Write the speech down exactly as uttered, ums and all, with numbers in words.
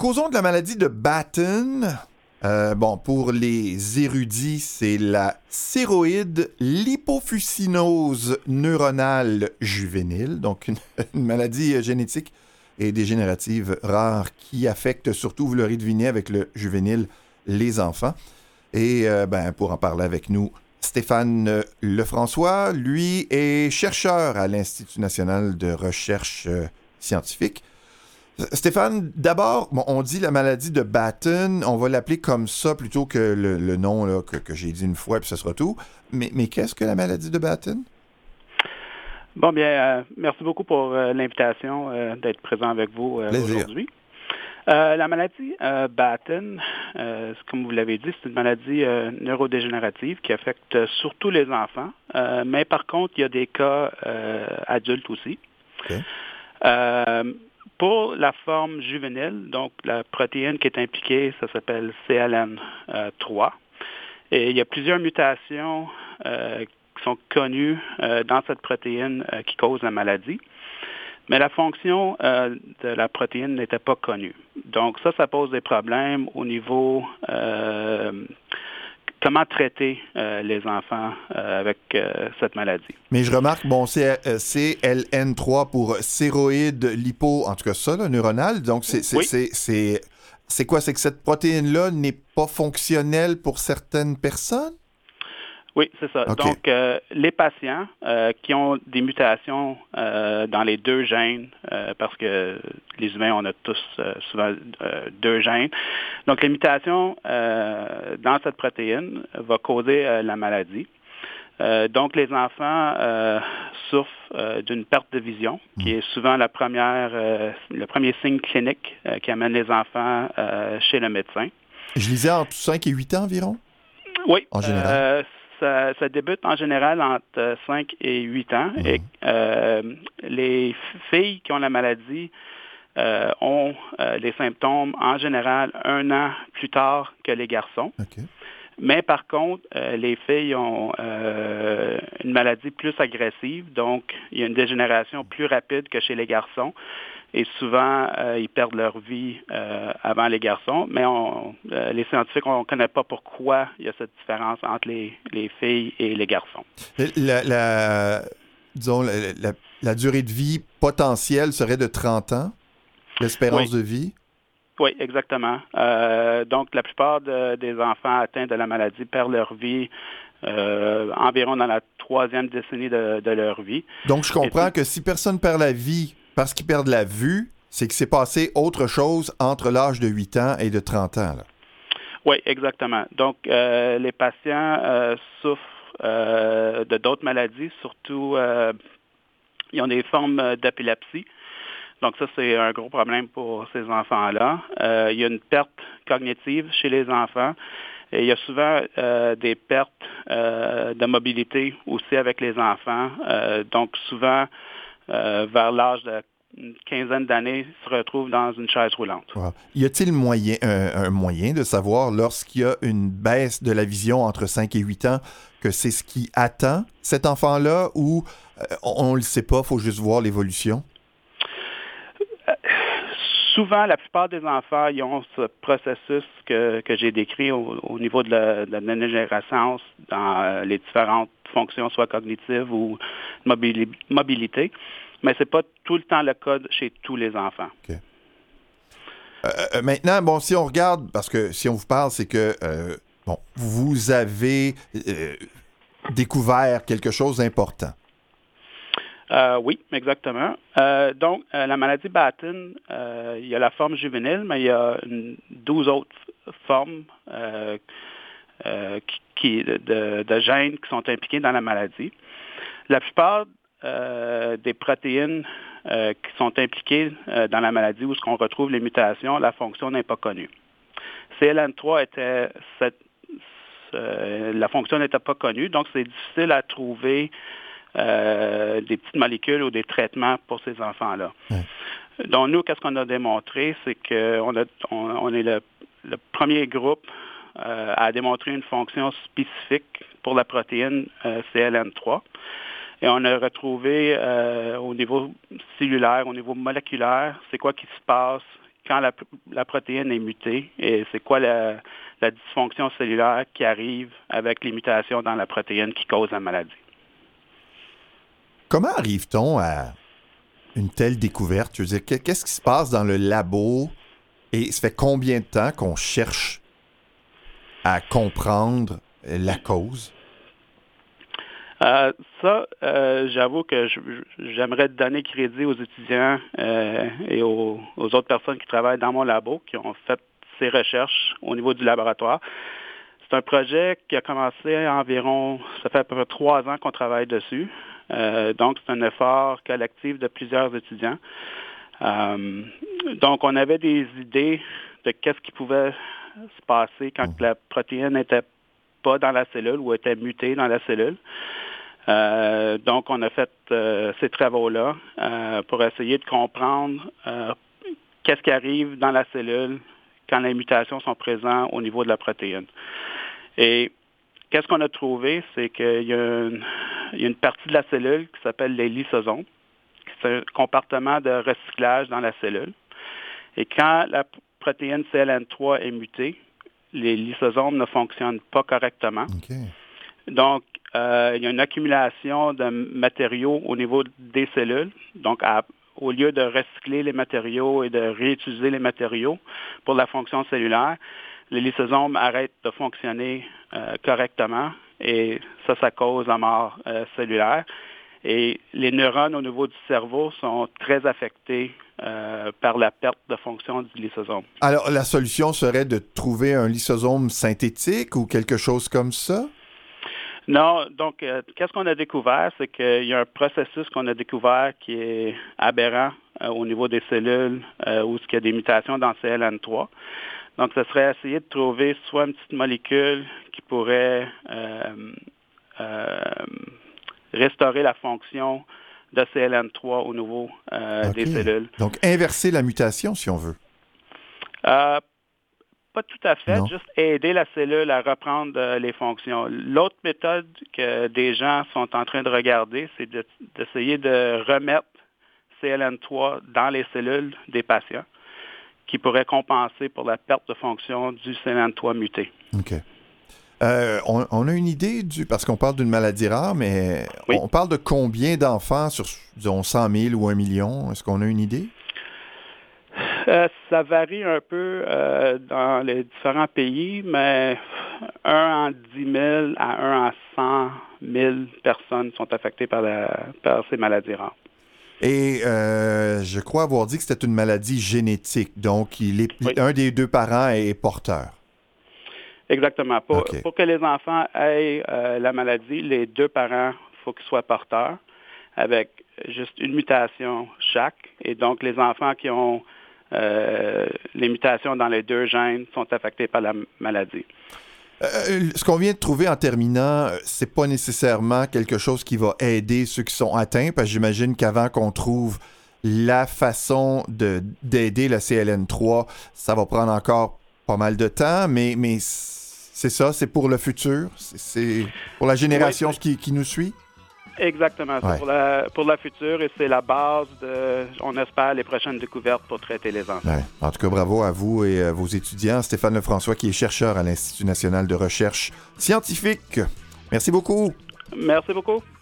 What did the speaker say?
causons de la maladie de Batten. Euh, bon, pour les érudits, c'est la céroïde lipofuscinose neuronale juvénile, donc une, une maladie génétique et dégénérative rare qui affecte surtout, vous l'aurez deviné avec le juvénile, les enfants. Et euh, ben, pour en parler avec nous, Stéphane Lefrançois, lui, est chercheur à l'Institut national de recherche euh, scientifique. Stéphane, d'abord, bon, on dit la maladie de Batten, on va l'appeler comme ça plutôt que le, le nom là, que, que j'ai dit une fois, puis ce sera tout. Mais, mais qu'est-ce que la maladie de Batten? Bon, bien, euh, merci beaucoup pour euh, l'invitation euh, d'être présent avec vous euh, aujourd'hui. Euh, la maladie euh, Batten, euh, comme vous l'avez dit, c'est une maladie euh, neurodégénérative qui affecte surtout les enfants, euh, mais par contre, il y a des cas euh, adultes aussi. Okay. Euh, pour la forme juvénile, donc la protéine qui est impliquée, ça s'appelle C L N trois. Et il y a plusieurs mutations euh, qui sont connues euh, dans cette protéine euh, qui cause la maladie. Mais la fonction euh, de la protéine n'était pas connue. Donc ça, ça pose des problèmes au niveau euh, comment traiter euh, les enfants euh, avec euh, cette maladie. Mais je remarque, bon, c'est C L N trois pour céroïde lipo, en tout cas ça, là, neuronale. Donc c'est, c'est, oui. c'est, c'est, c'est quoi? C'est que cette protéine-là n'est pas fonctionnelle pour certaines personnes? Oui, c'est ça. Okay. Donc, euh, les patients euh, qui ont des mutations euh, dans les deux gènes, euh, parce que les humains, on a tous euh, souvent euh, deux gènes. Donc, les mutations euh, dans cette protéine vont causer euh, la maladie. Euh, donc, les enfants euh, souffrent euh, d'une perte de vision, qui est souvent la première, euh, le premier signe clinique euh, qui amène les enfants euh, chez le médecin. Je lisais entre cinq et huit ans environ? Oui. En général? Euh, Ça, ça débute en général entre cinq et huit ans. Mmh. Et euh, les filles qui ont la maladie euh, ont euh, les symptômes en général un an plus tard que les garçons. Okay. Mais par contre, euh, les filles ont euh, une maladie plus agressive, donc il y a une dégénération plus rapide que chez les garçons. Et souvent, euh, ils perdent leur vie euh, avant les garçons, mais on, euh, les scientifiques, on ne connaît pas pourquoi il y a cette différence entre les, les filles et les garçons. La, la, disons, la, la, la durée de vie potentielle serait de trente ans, l'espérance oui. de vie? Oui, exactement. Euh, donc, la plupart de, des enfants atteints de la maladie perdent leur vie euh, environ dans la troisième décennie de, de leur vie. Donc, je comprends que si personne perd la vie parce qu'ils perdent la vue, c'est que c'est passé autre chose entre l'âge de huit ans et de trente ans. Là. Oui, exactement. Donc, euh, les patients euh, souffrent euh, de d'autres maladies, surtout, euh, ils ont des formes d'épilepsie. Donc, ça, c'est un gros problème pour ces enfants-là. Euh, il y a une perte cognitive chez les enfants. Et il y a souvent euh, des pertes euh, de mobilité aussi avec les enfants. Euh, donc, souvent, euh, vers l'âge de une quinzaine d'années, se retrouvent dans une chaise roulante. Wow. Y a-t-il moyen, un, un moyen de savoir lorsqu'il y a une baisse de la vision entre cinq et huit ans que c'est ce qui attend cet enfant-là ou euh, on ne le sait pas, il faut juste voir l'évolution? Euh, souvent, la plupart des enfants, ils ont ce processus que, que j'ai décrit au, au niveau de la, de la dégénérescence dans euh, les différentes fonctions, soit cognitives ou mobili- mobilité. Mais ce n'est pas tout le temps le cas chez tous les enfants. Okay. Euh, maintenant, bon, si on regarde, parce que si on vous parle, c'est que euh, bon, vous avez euh, découvert quelque chose d'important. Euh, oui, exactement. Euh, donc, euh, la maladie Batten, euh, il y a la forme juvénile, mais il y a une, douze autres formes euh, euh, qui, qui, de, de gènes qui sont impliqués dans la maladie. La plupart euh, des protéines euh, qui sont impliquées euh, dans la maladie où ce qu'on retrouve les mutations, la fonction n'est pas connue. C L N trois était cette, euh, la fonction n'était pas connue, donc c'est difficile à trouver euh, des petites molécules ou des traitements pour ces enfants-là. Ouais. Donc nous, qu'est-ce qu'on a démontré, c'est qu'on a, on, on est le, le premier groupe euh, à démontrer une fonction spécifique pour la protéine euh, C L N trois. Et on a retrouvé euh, au niveau cellulaire, au niveau moléculaire, c'est quoi qui se passe quand la, la protéine est mutée et c'est quoi la, la dysfonction cellulaire qui arrive avec les mutations dans la protéine qui cause la maladie. Comment arrive-t-on à une telle découverte? Je veux dire, qu'est-ce qui se passe dans le labo et ça fait combien de temps qu'on cherche à comprendre la cause? Euh, ça, euh, j'avoue que je, j'aimerais donner crédit aux étudiants euh, et aux, aux autres personnes qui travaillent dans mon labo, qui ont fait ces recherches au niveau du laboratoire. C'est un projet qui a commencé environ, ça fait à peu près trois ans qu'on travaille dessus. Euh, donc, c'est un effort collectif de plusieurs étudiants. Euh, donc, on avait des idées de qu'est-ce qui pouvait se passer quand la protéine n'était pas dans la cellule ou était mutée dans la cellule. Euh, donc, on a fait euh, ces travaux-là euh, pour essayer de comprendre euh, qu'est-ce qui arrive dans la cellule quand les mutations sont présentes au niveau de la protéine. Et qu'est-ce qu'on a trouvé, c'est qu'il y a une, il y a une partie de la cellule qui s'appelle les lysosomes. C'est un comportement de recyclage dans la cellule. Et quand la protéine C L N trois est mutée, les lysosomes ne fonctionnent pas correctement. Okay. Donc, euh, il y a une accumulation de matériaux au niveau des cellules. Donc, à, au lieu de recycler les matériaux et de réutiliser les matériaux pour la fonction cellulaire, les lysosomes arrêtent de fonctionner euh, correctement et ça, ça cause la mort euh, cellulaire. Et les neurones au niveau du cerveau sont très affectés euh, par la perte de fonction du lysosome. Alors, la solution serait de trouver un lysosome synthétique ou quelque chose comme ça? Non, donc, euh, qu'est-ce qu'on a découvert? C'est qu'il y a un processus qu'on a découvert qui est aberrant euh, au niveau des cellules euh, où il y a des mutations dans C L N trois. Donc, ce serait essayer de trouver soit une petite molécule qui pourrait euh, euh, restaurer la fonction de C L N trois au niveau euh, okay. des cellules. Donc, inverser la mutation, si on veut. Euh, pas tout à fait, non. juste aider la cellule à reprendre euh, les fonctions. L'autre méthode que des gens sont en train de regarder, c'est de, d'essayer de remettre C L N trois dans les cellules des patients qui pourrait compenser pour la perte de fonction du C L N trois muté. OK. Euh, on, on a une idée du... Parce qu'on parle d'une maladie rare, mais oui. on parle de combien d'enfants sur, disons, cent mille ou un million? Est-ce qu'on a une idée? Euh, ça varie un peu euh, dans les différents pays, mais un en dix mille à un en cent mille personnes sont affectées par, la, par ces maladies rares. Et euh, je crois avoir dit que c'était une maladie génétique, donc il est, oui. un des deux parents est porteur. Exactement. Pour, okay. pour que les enfants aient euh, la maladie, les deux parents, il faut qu'ils soient porteurs, avec juste une mutation chaque. Et donc, les enfants qui ont euh, les mutations dans les deux gènes sont affectés par la maladie. Euh, ce qu'on vient de trouver en terminant, c'est pas nécessairement quelque chose qui va aider ceux qui sont atteints, parce que j'imagine qu'avant qu'on trouve la façon de, d'aider le C L N trois, ça va prendre encore pas mal de temps, mais, mais c'est ça, c'est pour le futur, c'est, c'est pour la génération oui, qui, qui nous suit? Exactement, c'est ouais. pour, la, pour la future et c'est la base de, on espère, les prochaines découvertes pour traiter les enfants. Ouais. En tout cas, bravo à vous et à vos étudiants. Stéphane Lefrançois, qui est chercheur à l'Institut national de recherche scientifique. Merci beaucoup. Merci beaucoup.